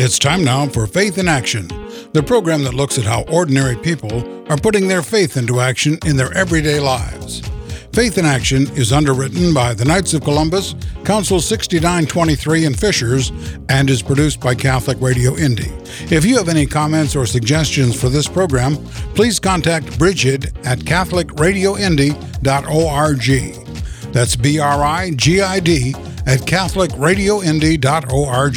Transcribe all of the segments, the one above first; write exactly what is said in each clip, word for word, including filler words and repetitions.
It's time now for Faith in Action, the program that looks at how ordinary people are putting their faith into action in their everyday lives. Faith in Action is underwritten by the Knights of Columbus, Council sixty-nine twenty-three in Fishers, and is produced by Catholic Radio Indy. If you have any comments or suggestions for this program, please contact Bridget at catholic radio indy dot org. That's B R I G I D at catholic radio indy dot org.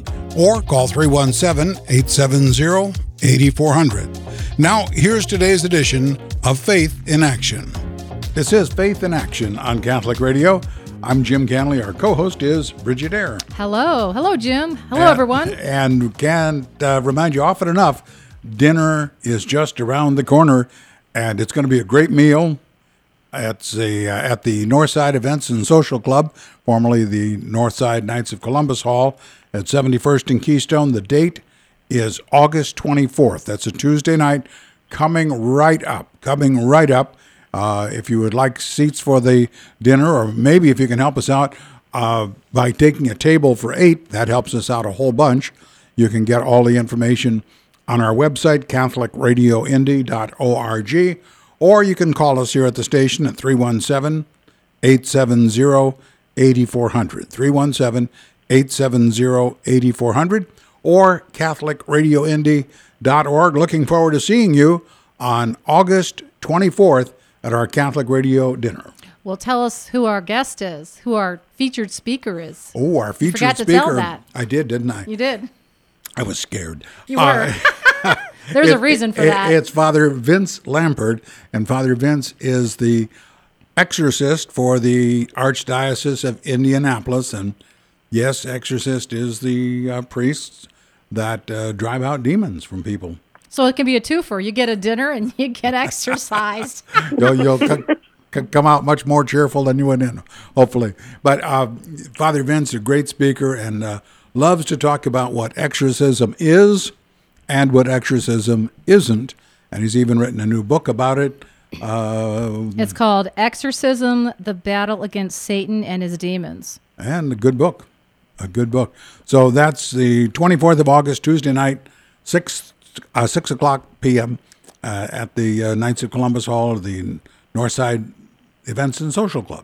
Or call three one seven, eight seven zero, eight four zero zero. Now, here's today's edition of Faith in Action. This is Faith in Action on Catholic Radio. I'm Jim Canley. Our co-host is Bridget Eyre. Hello. Hello, Jim. Hello, and, everyone. And can't uh, remind you often enough, dinner is just around the corner, and it's going to be a great meal. It's a, uh, at the Northside Events and Social Club, formerly the Northside Knights of Columbus Hall at seventy-first and Keystone. The date is August twenty-fourth. That's a Tuesday night, coming right up, coming right up. Uh, if you would like seats for the dinner, or maybe if you can help us out uh, by taking a table for eight, that helps us out a whole bunch. You can get all the information on our website, catholic radio indy dot org, or you can call us here at the station at three one seven, eight seven zero, eight four zero zero, three one seven, eight seven zero, eight four zero zero, or catholic radio indy dot org. Looking forward to seeing you on August twenty-fourth at our Catholic Radio dinner. Well, tell us who our guest is, who our featured speaker is. Oh, our featured Forgot speaker. to tell that. I did, didn't I? You did. I was scared. You were. Uh, There's it, a reason for it, that. It's Father Vince Lampert, and Father Vince is the exorcist for the Archdiocese of Indianapolis. And yes, exorcist is the uh, priests that uh, drive out demons from people. So it can be a twofer. You get a dinner and you get exercised. you'll you'll c- c- come out much more cheerful than you went in, hopefully. But uh, Father Vince is a great speaker and uh, loves to talk about what exorcism is and what exorcism isn't. And he's even written a new book about it. Uh, it's called Exorcism, the Battle Against Satan and His Demons. And a good book. A good book. So that's the twenty-fourth of August, Tuesday night, six Uh, six o'clock p.m. Uh, at the uh, Knights of Columbus Hall of the Northside Events and Social Club.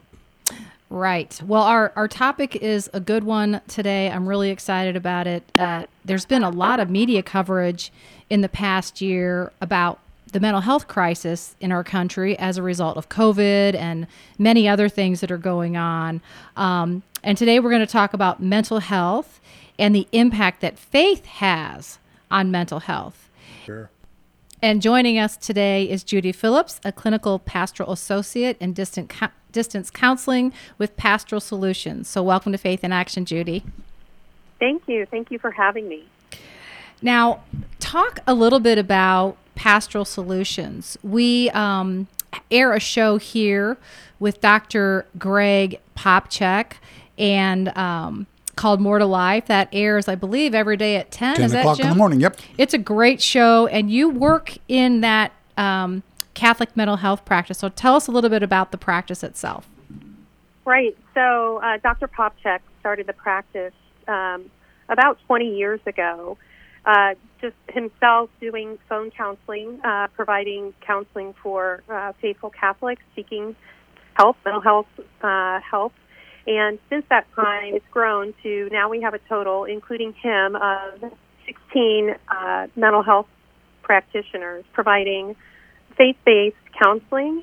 Right. Well, our, our topic is a good one today. I'm really excited about it. Uh, there's been a lot of media coverage in the past year about the mental health crisis in our country as a result of COVID and many other things that are going on. Um, and today we're going to talk about mental health and the impact that faith has on mental health. Sure. And joining us today is Judy Phillips, a clinical pastoral associate in distant co- distance counseling with Pastoral Solutions. So welcome to Faith in Action, Judy. Thank you. Thank you for having me. Now, talk a little bit about Pastoral Solutions. We um, air a show here with Doctor Greg Popcak and um called More to Life that airs, I believe, every day at ten. ten Is that, o'clock Jim? in the morning, yep. It's a great show, and you work in that um, Catholic mental health practice. So tell us a little bit about the practice itself. Right. So uh, Doctor Popcak started the practice um, about twenty years ago, uh, just himself doing phone counseling, uh, providing counseling for uh, faithful Catholics seeking help, mental health uh, help. And since that time, it's grown to now we have a total, including him, of sixteen uh, mental health practitioners providing faith-based counseling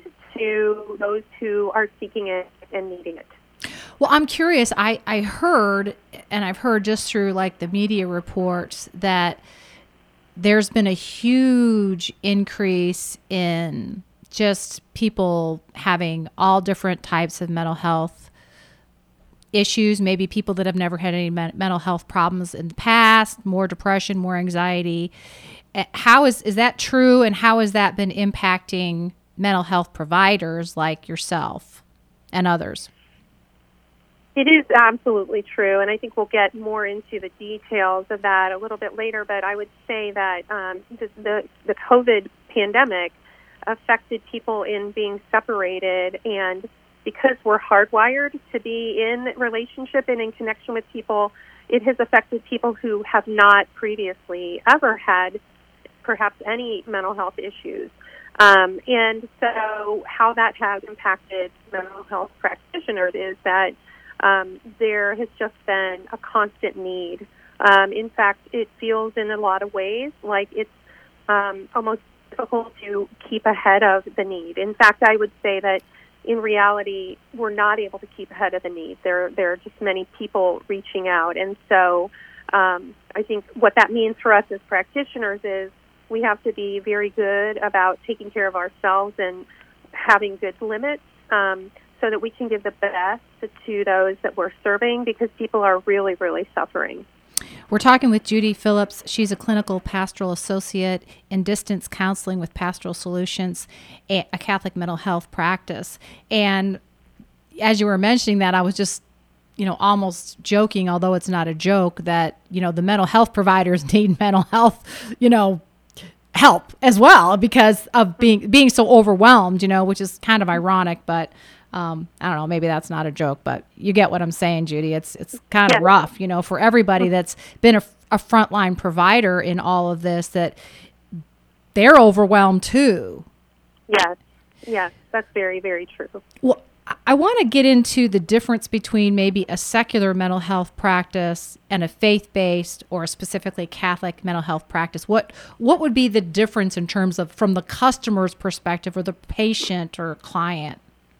to those who are seeking it and needing it. Well, I'm curious. I, I heard, and I've heard just through like the media reports, that there's been a huge increase in just people having all different types of mental health issues, maybe people that have never had any men- mental health problems in the past, more depression, more anxiety. How is is that true, and how has that been impacting mental health providers like yourself and others? It is absolutely true, and I think we'll get more into the details of that a little bit later, but I would say that um, the, the, the COVID pandemic affected people in being separated, and because we're hardwired to be in relationship and in connection with people, it has affected people who have not previously ever had perhaps any mental health issues. Um, and so how that has impacted mental health practitioners is that um, there has just been a constant need. Um, in fact, it feels in a lot of ways like it's um, almost difficult to keep ahead of the need. In fact, I would say that in reality, we're not able to keep ahead of the need. There, there are just many people reaching out. And so um, I think what that means for us as practitioners is we have to be very good about taking care of ourselves and having good limits um, so that we can give the best to those that we're serving, because people are really, really suffering. We're talking with Judy Phillips. She's a clinical pastoral associate in distance counseling with Pastoral Solutions, a Catholic mental health practice. And as you were mentioning that, I was just, you know, almost joking, although it's not a joke, that, you know, the mental health providers need mental health, you know, help as well because of being being so overwhelmed, you know, which is kind of ironic, but um, I don't know, maybe that's not a joke, but you get what I'm saying, Judy. It's it's kind of yeah. rough, you know, for everybody that's been a, a frontline provider in all of this, that they're overwhelmed too. Yes, yes, that's very, very true. Well, I want to get into the difference between maybe a secular mental health practice and a faith-based or specifically Catholic mental health practice. What what would be the difference in terms of from the customer's perspective or the patient or client?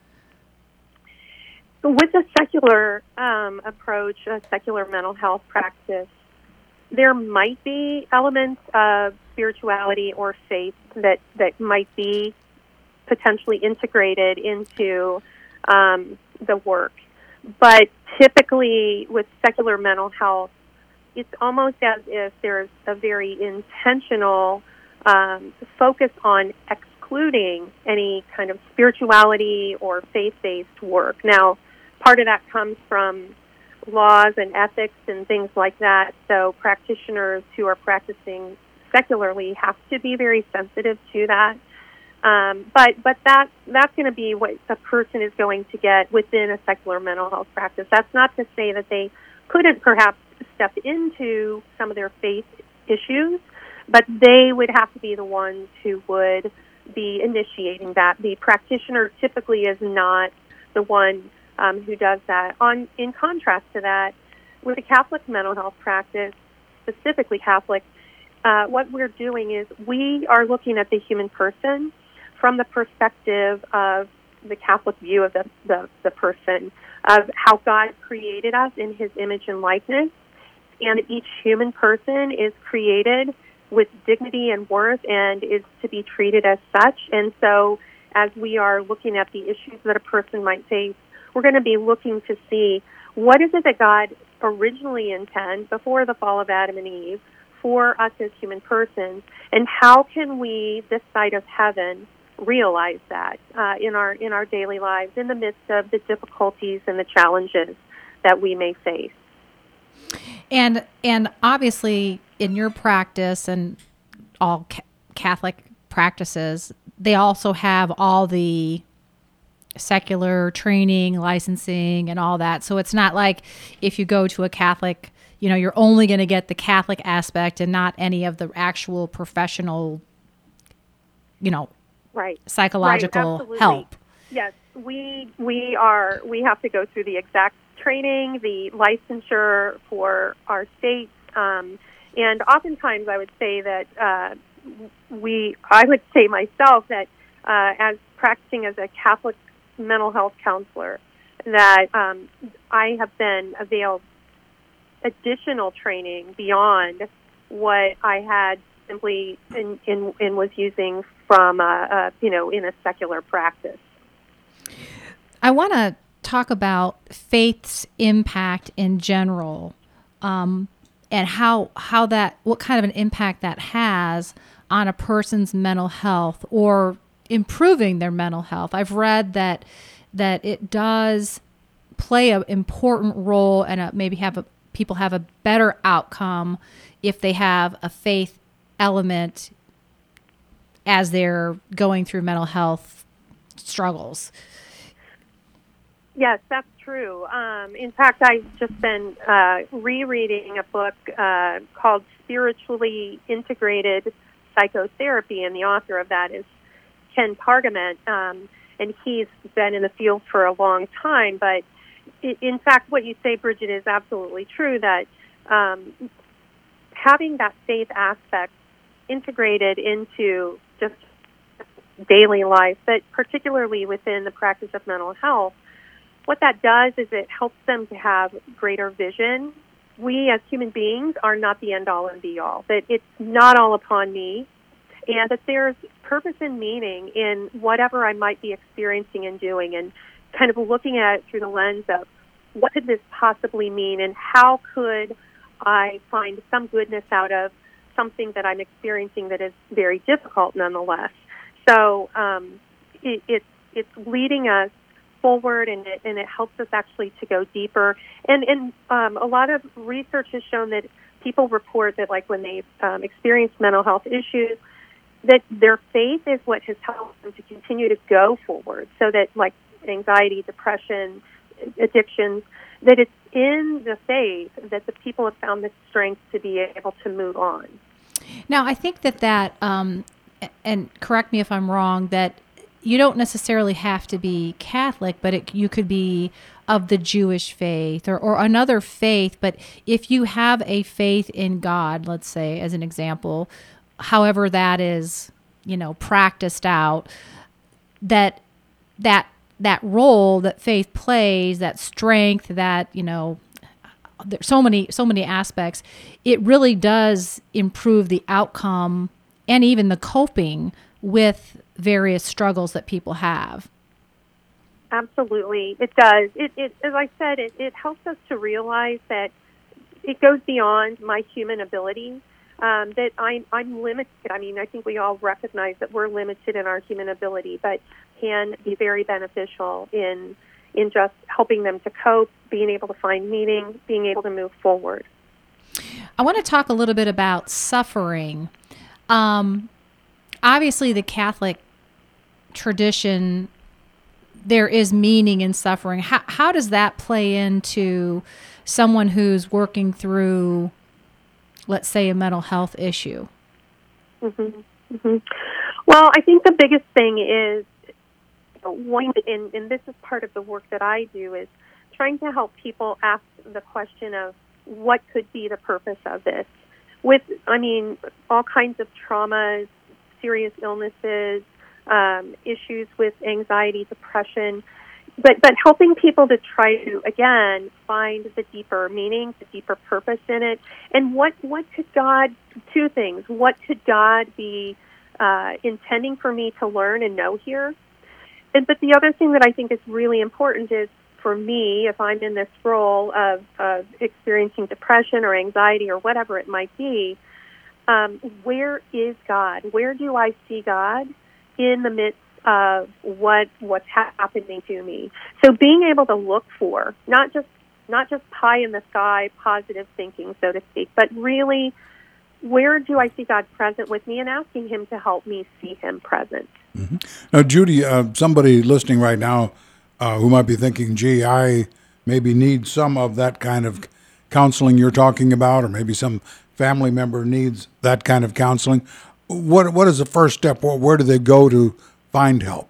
With a secular um, approach, a secular mental health practice, there might be elements of spirituality or faith that, that might be potentially integrated into Um, the work. But typically with secular mental health, it's almost as if there's a very intentional um, focus on excluding any kind of spirituality or faith-based work. Now, part of that comes from laws and ethics and things like that, so practitioners who are practicing secularly have to be very sensitive to that. Um, but but that that's going to be what a person is going to get within a secular mental health practice. That's not to say that they couldn't perhaps step into some of their faith issues, but they would have to be the ones who would be initiating that. The practitioner typically is not the one um, who does that. On in contrast to that, with a Catholic mental health practice, specifically Catholic, uh, what we're doing is we are looking at the human person from the perspective of the Catholic view of the, the, the person, of how God created us in his image and likeness. And each human person is created with dignity and worth and is to be treated as such. And so as we are looking at the issues that a person might face, we're going to be looking to see what is it that God originally intended before the fall of Adam and Eve for us as human persons, and how can we, this side of heaven, realize that uh, in our in our daily lives, in the midst of the difficulties and the challenges that we may face. And and obviously, in your practice and all ca- Catholic practices, they also have all the secular training, licensing, and all that. So it's not like if you go to a Catholic, you know, you're only going to get the Catholic aspect and not any of the actual professional, you know, right, psychological right, help. Yes, we we are we have to go through the exact training, the licensure for our states, um, and oftentimes I would say that uh, we I would say myself that uh, as practicing as a Catholic mental health counselor, that um, I have been availed additional training beyond what I had simply in, in, in was using from, uh, uh, you know, in a secular practice. I want to talk about faith's impact in general, um, and how how that what kind of an impact that has on a person's mental health or improving their mental health. I've read that that it does play an important role and a, maybe have a, people have a better outcome if they have a faith element as they're going through mental health struggles. Yes, that's true. Um, in fact, I've just been uh, rereading a book uh, called Spiritually Integrated Psychotherapy, and the author of that is Ken Pargament, um, and he's been in the field for a long time. But i- in fact, what you say, Bridget, is absolutely true, that um, having that faith aspect integrated into just daily life, but particularly within the practice of mental health, what that does is it helps them to have greater vision. We as human beings are not the end-all and be-all, that it's not all upon me, and that there's purpose and meaning in whatever I might be experiencing and doing, and kind of looking at it through the lens of what could this possibly mean, and how could I find some goodness out of something that I'm experiencing that is very difficult nonetheless. So um, it, it's, it's leading us forward, and it, and it helps us actually to go deeper. And, and um, a lot of research has shown that people report that, like, when they've um, experienced mental health issues, that their faith is what has helped them to continue to go forward. So that, like, anxiety, depression, addictions, that it's in the faith that the people have found the strength to be able to move on. Now, I think that that, um, and correct me if I'm wrong, that you don't necessarily have to be Catholic, but it, you could be of the Jewish faith or, or another faith. But if you have a faith in God, let's say, as an example, however that is, you know, practiced out, that that that role that faith plays, that strength, that, you know, there's so many so many aspects, it really does improve the outcome and even the coping with various struggles that people have. Absolutely, it does. It, it as I said, it, it helps us to realize that it goes beyond my human ability, um, that I'm, I'm limited. I mean, I think we all recognize that we're limited in our human ability, but can be very beneficial in in just helping them to cope, being able to find meaning, being able to move forward. I want to talk a little bit about suffering. Um, obviously, the Catholic tradition, there is meaning in suffering. How, how does that play into someone who's working through, let's say, a mental health issue? Mm-hmm. Mm-hmm. Well, I think the biggest thing is, one, and, and this is part of the work that I do, is trying to help people ask the question of what could be the purpose of this. With, I mean, all kinds of traumas, serious illnesses, um, issues with anxiety, depression, but but helping people to try to, again, find the deeper meaning, the deeper purpose in it, and what, what could God, two things, what could God be uh, intending for me to learn and know here? And, but the other thing that I think is really important is, for me, if I'm in this role of, of experiencing depression or anxiety or whatever it might be, um, where is God? Where do I see God in the midst of what what's happening to me? So being able to look for not just not just pie in the sky, positive thinking, so to speak, but really, where do I see God present with me, and asking Him to help me see Him present. Mm-hmm. Now, Judy, uh, somebody listening right now uh, who might be thinking, gee, I maybe need some of that kind of counseling you're talking about, or maybe some family member needs that kind of counseling. What What is the first step? Where, where do they go to find help?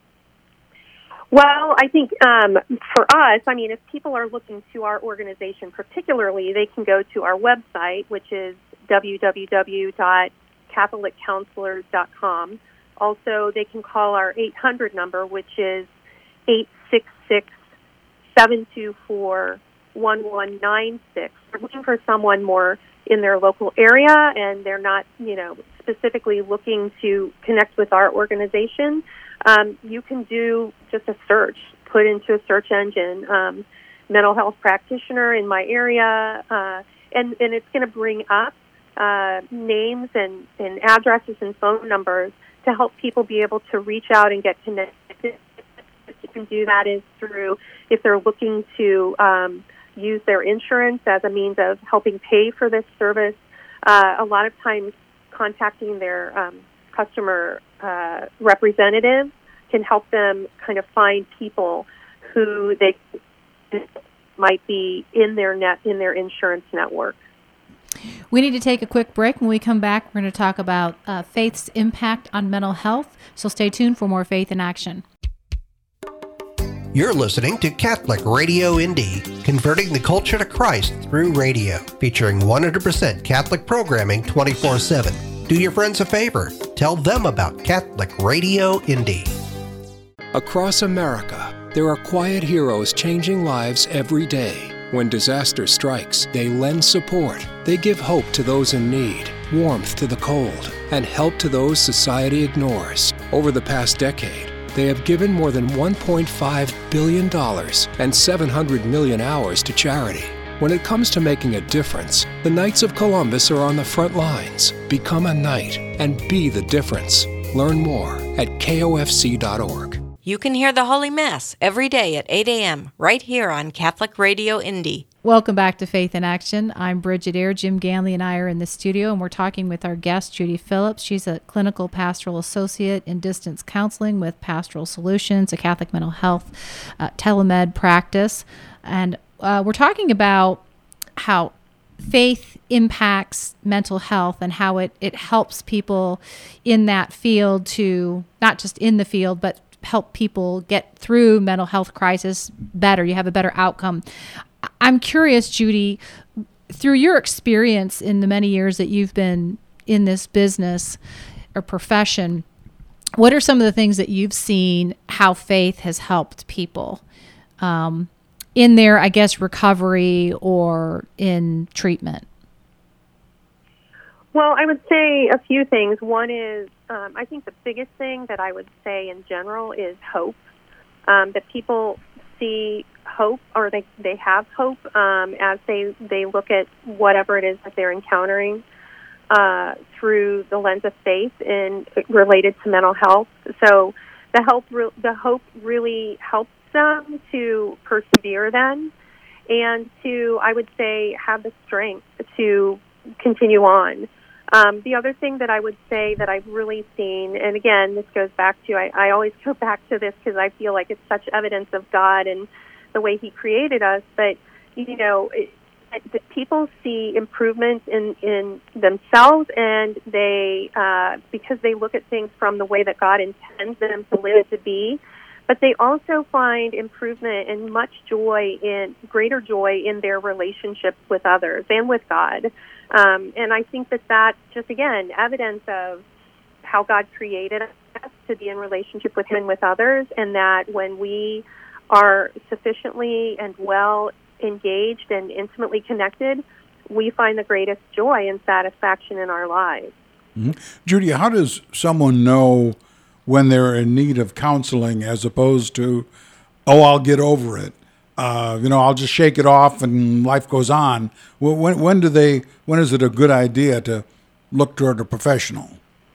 Well, I think um, for us, I mean, if people are looking to our organization particularly, they can go to our website, which is w w w dot catholic counselors dot com. Also, they can call our eight hundred number, which is eight six six, seven two four, one one nine six. We're looking for someone more in their local area, and they're not, you know, specifically looking to connect with our organization. Um, you can do just a search, put into a search engine, um, mental health practitioner in my area, uh, and, and it's going to bring up uh, names and, and addresses and phone numbers to help people be able to reach out and get connected. You can do that is through, if they're looking to um, use their insurance as a means of helping pay for this service. Uh, a lot of times contacting their um, customer uh, representative can help them kind of find people who they might be in their net in their insurance network. We need to take a quick break. When we come back, we're going to talk about uh, faith's impact on mental health. So stay tuned for more Faith in Action. You're listening to Catholic Radio Indy, converting the culture to Christ through radio, featuring one hundred percent Catholic programming twenty-four seven. Do your friends a favor. Tell them about Catholic Radio Indy. Across America, there are quiet heroes changing lives every day. When disaster strikes, they lend support. They give hope to those in need, warmth to the cold, and help to those society ignores. Over the past decade, they have given more than one point five billion dollars and seven hundred million hours to charity. When it comes to making a difference, the Knights of Columbus are on the front lines. Become a Knight and be the difference. Learn more at K O F C dot org. You can hear the Holy Mass every day at eight a.m. right here on Catholic Radio Indy. Welcome back to Faith in Action. I'm Bridget Eyre. Jim Ganley and I are in the studio, and we're talking with our guest, Judy Phillips. She's a clinical pastoral associate in distance counseling with Pastoral Solutions, a Catholic mental health uh, telemed practice. And uh, we're talking about how faith impacts mental health and how it, it helps people in that field to, not just in the field, but help people get through mental health crisis better. You have a better outcome. I'm curious, Judy, through your experience in the many years that you've been in this business or profession, what are some of the things that you've seen how faith has helped people um, in their, I guess, recovery or in treatment? Well, I would say a few things. One is, um, I think the biggest thing that I would say in general is hope, um, that people see hope, or they, they have hope um, as they, they look at whatever it is that they're encountering uh, through the lens of faith and related to mental health. So the, help, the hope really helps them to persevere then and to, I would say, have the strength to continue on. Um, the other thing that I would say that I've really seen, and again, this goes back to, I, I always go back to this because I feel like it's such evidence of God and the way He created us, but, you know, it, it, people see improvement in, in themselves, and they, uh, because they look at things from the way that God intends them to live to be, but they also find improvement and much joy, in greater joy in their relationships with others and with God. Um, and I think that that's just, again, evidence of how God created us to be in relationship with Him and with others, and that when we are sufficiently and well engaged and intimately connected, we find the greatest joy and satisfaction in our lives. Mm-hmm. Judy, how does someone know when they're in need of counseling as opposed to, oh, I'll get over it? Uh, you know, I'll just shake it off and life goes on. When, when do they? When is it a good idea to look toward a professional?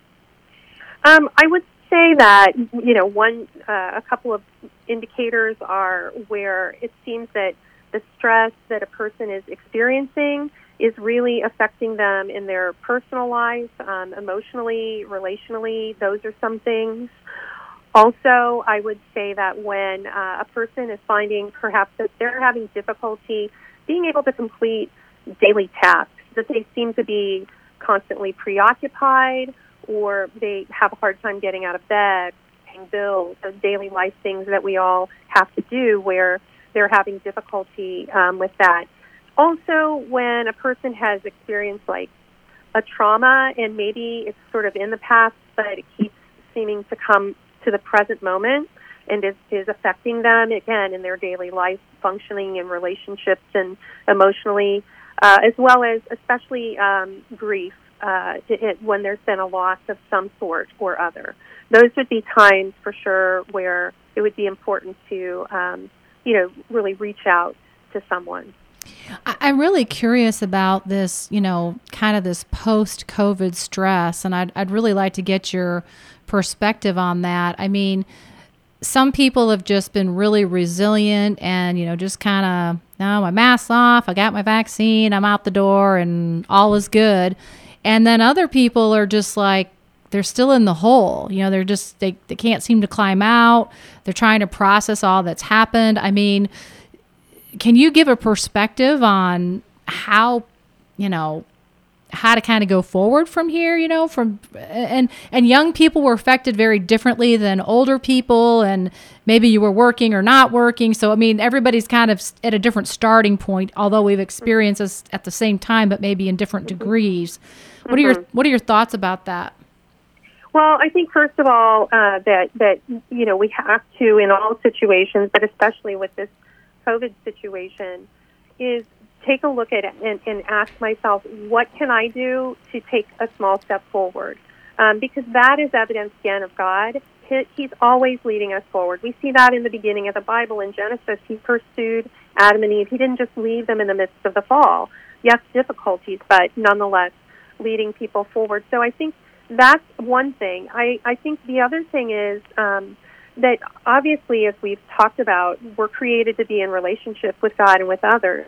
Um, I would say that, you know, one, uh, a couple of indicators are where it seems that the stress that a person is experiencing is really affecting them in their personal life, um, emotionally, relationally. Those are some things. Also, I would say that when uh, a person is finding perhaps that they're having difficulty being able to complete daily tasks, that they seem to be constantly preoccupied, or they have a hard time getting out of bed, paying bills, those daily life things that we all have to do, where they're having difficulty um, with that. Also, when a person has experienced like a trauma, and maybe it's sort of in the past, but it keeps seeming to come to the present moment and is, is affecting them, again, in their daily life functioning and relationships and emotionally, uh, as well as especially um, grief uh, it, it, when there's been a loss of some sort or other. Those would be times for sure where it would be important to, um, you know, really reach out to someone. I'm really curious about this, you know, kind of this post-COVID stress, and I'd, I'd really like to get your perspective on that. I mean, some people have just been really resilient and, you know, just kind of, no, my mask's off, I got my vaccine, I'm out the door, and all is good. And then other people are just like they're still in the hole. You know, they're just, they, they can't seem to climb out. They're trying to process all that's happened. I mean, can you give a perspective on how, you know, how to kind of go forward from here, you know, from, and, and young people were affected very differently than older people, and maybe you were working or not working. So, I mean, everybody's kind of at a different starting point, although we've experienced this at the same time, but maybe in different degrees. What are your, what are your thoughts about that? Well, I think first of all, uh, that, that, you know, we have to, in all situations, but especially with this COVID situation, is take a look at it and, and ask myself, what can I do to take a small step forward? Um, because that is evidence, again, of God. He, he's always leading us forward. We see that in the beginning of the Bible. In Genesis, he pursued Adam and Eve. He didn't just leave them in the midst of the fall. Yes, difficulties, but nonetheless, leading people forward. So I think that's one thing. I, I think the other thing is um, that obviously, as we've talked about, we're created to be in relationship with God and with others.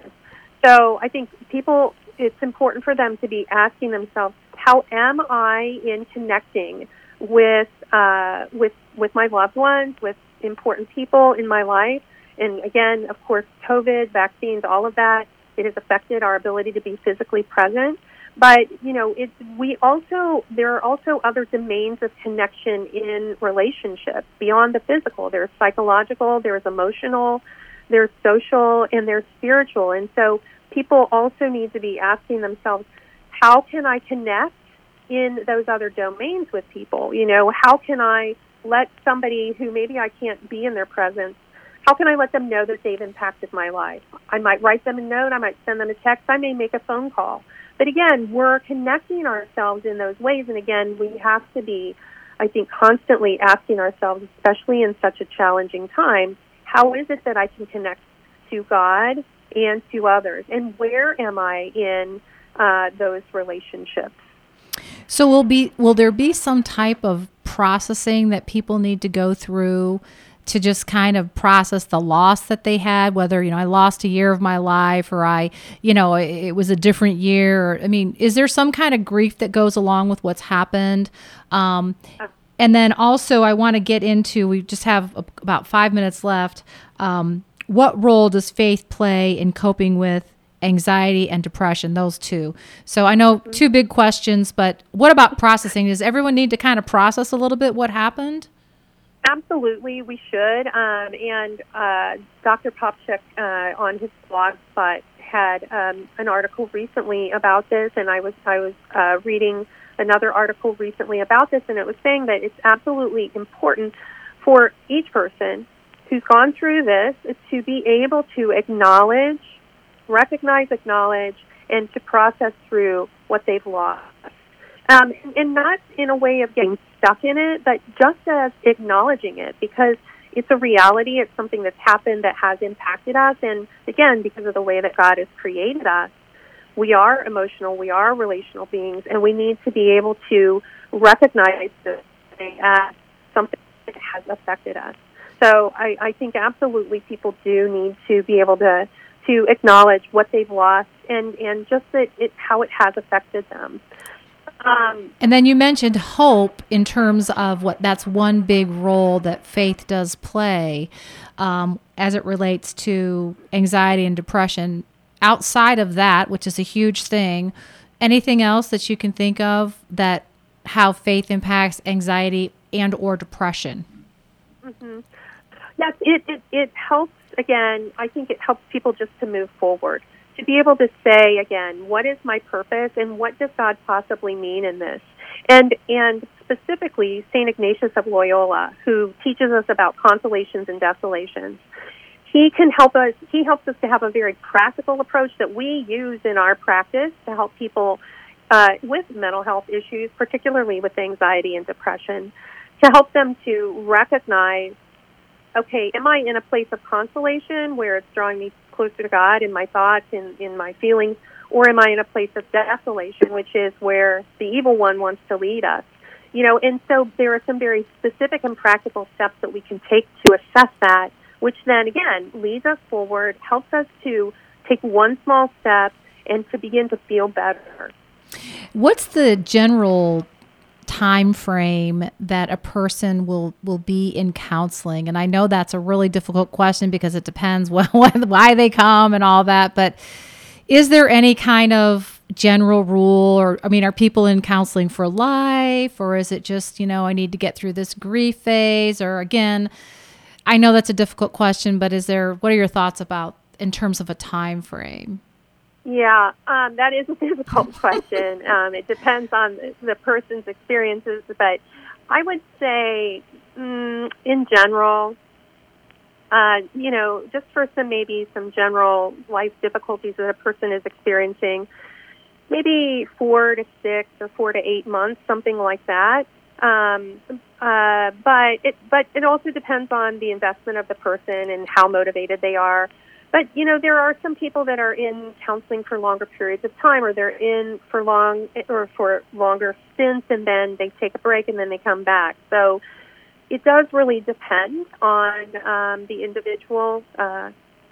So I think people, it's important for them to be asking themselves, how am I in connecting with uh, with with my loved ones, with important people in my life? And again, of course, COVID, vaccines, all of that, it has affected our ability to be physically present. But, you know, it's, we also, there are also other domains of connection in relationships beyond the physical. There's psychological, there's emotional, there's social, and there's spiritual. And so people also need to be asking themselves, how can I connect in those other domains with people? You know, how can I let somebody who maybe I can't be in their presence, how can I let them know that they've impacted my life? I might write them a note, I might send them a text, I may make a phone call. But again, we're connecting ourselves in those ways. And again, we have to be, I think, constantly asking ourselves, especially in such a challenging time, how is it that I can connect to God and to others? And where am I in uh, those relationships? So will be will there be some type of processing that people need to go through to just kind of process the loss that they had, whether, you know, I lost a year of my life, or I, you know, it, it was a different year. I mean, is there some kind of grief that goes along with what's happened? Um, and then also I want to get into, we just have a, about five minutes left. Um, what role does faith play in coping with anxiety and depression, those two? So I know two big questions, but what about processing? Does everyone need to kind of process a little bit what happened? Absolutely, we should. Um, and uh, Doctor Popchak uh, on his blog spot had um, an article recently about this, and I was I was uh, reading another article recently about this, and it was saying that it's absolutely important for each person who's gone through this to be able to acknowledge, recognize, acknowledge, and to process through what they've lost. Um, and not in a way of getting stuck in it, but just as acknowledging it, because it's a reality, it's something that's happened that has impacted us, and again, because of the way that God has created us, we are emotional, we are relational beings, and we need to be able to recognize this as something that has affected us. So I, I think absolutely people do need to be able to, to acknowledge what they've lost and, and just that it, how it has affected them. Um, and then you mentioned hope in terms of what that's one big role that faith does play um, as it relates to anxiety and depression. Outside of that, which is a huge thing, anything else that you can think of that how faith impacts anxiety and or depression? Mm-hmm. Yes, it, it, it helps, again, I think it helps people just to move forward. To be able to say, again, what is my purpose and what does God possibly mean in this? And and specifically, Saint Ignatius of Loyola, who teaches us about consolations and desolations, he can help us, he helps us to have a very practical approach that we use in our practice to help people uh, with mental health issues, particularly with anxiety and depression, to help them to recognize, okay, am I in a place of consolation where it's drawing me closer to God in my thoughts, in, in my feelings, or am I in a place of desolation, which is where the evil one wants to lead us? You know, and so there are some very specific and practical steps that we can take to assess that, which then, again, leads us forward, helps us to take one small step and to begin to feel better. What's the general time frame that a person will will be in counseling? And I know that's a really difficult question because it depends what, why they come and all that, but is there any kind of general rule? Or, I mean, are people in counseling for life, or is it just, you know, I need to get through this grief phase? Or again, I know that's a difficult question, but is there, what are your thoughts about in terms of a time frame? Yeah, um, that is a difficult question. Um, it depends on the person's experiences, but I would say, mm, in general, uh, you know, just for some maybe some general life difficulties that a person is experiencing, maybe four to six or four to eight months, something like that. Um, uh, but it but it also depends on the investment of the person and how motivated they are. But, you know, there are some people that are in counseling for longer periods of time, or they're in for long or for longer stints, and then they take a break and then they come back. So it does really depend on um, the individual uh,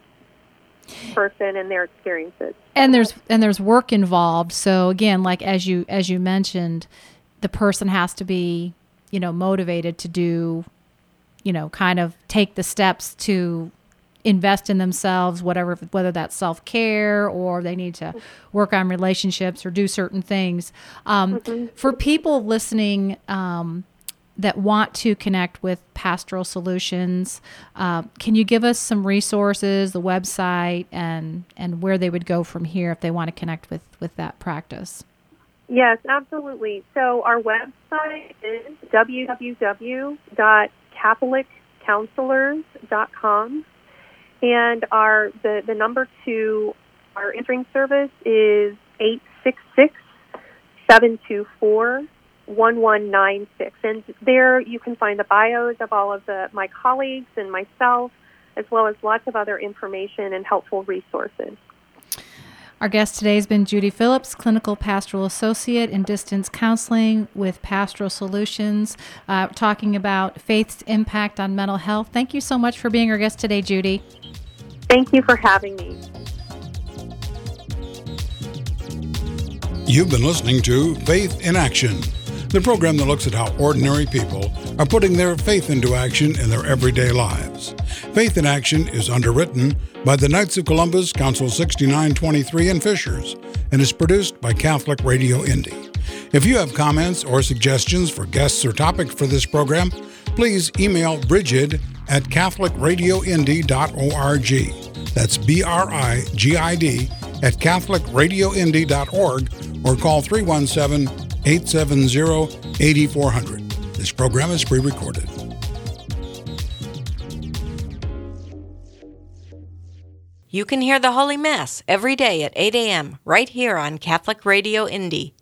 person and their experiences. And there's and there's work involved. So again, like as you as you mentioned, the person has to be, you know, motivated to do, you know, kind of take the steps to invest in themselves, whatever, whether that's self-care or they need to work on relationships or do certain things. Um, mm-hmm. For people listening um, that want to connect with Pastoral Solutions, uh, can you give us some resources, the website, and and where they would go from here if they want to connect with, with that practice? Yes, absolutely. So our website is w w w dot catholic counselors dot com. And our the, the number to our answering service is eight six six, seven two four, one one nine six. And there you can find the bios of all of the my colleagues and myself, as well as lots of other information and helpful resources. Our guest today has been Judy Phillips, Clinical Pastoral Associate in Distance Counseling with Pastoral Solutions, uh, talking about faith's impact on mental health. Thank you so much for being our guest today, Judy. Thank you for having me. You've been listening to Faith in Action, the program that looks at how ordinary people are putting their faith into action in their everyday lives. Faith in Action is underwritten by the Knights of Columbus, Council sixty-nine twenty-three in Fishers, and is produced by Catholic Radio Indy. If you have comments or suggestions for guests or topics for this program, please email Brigid at catholic radio indy dot org. That's B R I G I D at catholic radio indy dot org, or call three one seven, eight seven zero, eight four zero zero. This program is pre-recorded. You can hear the Holy Mass every day at eight a.m. right here on Catholic Radio Indy.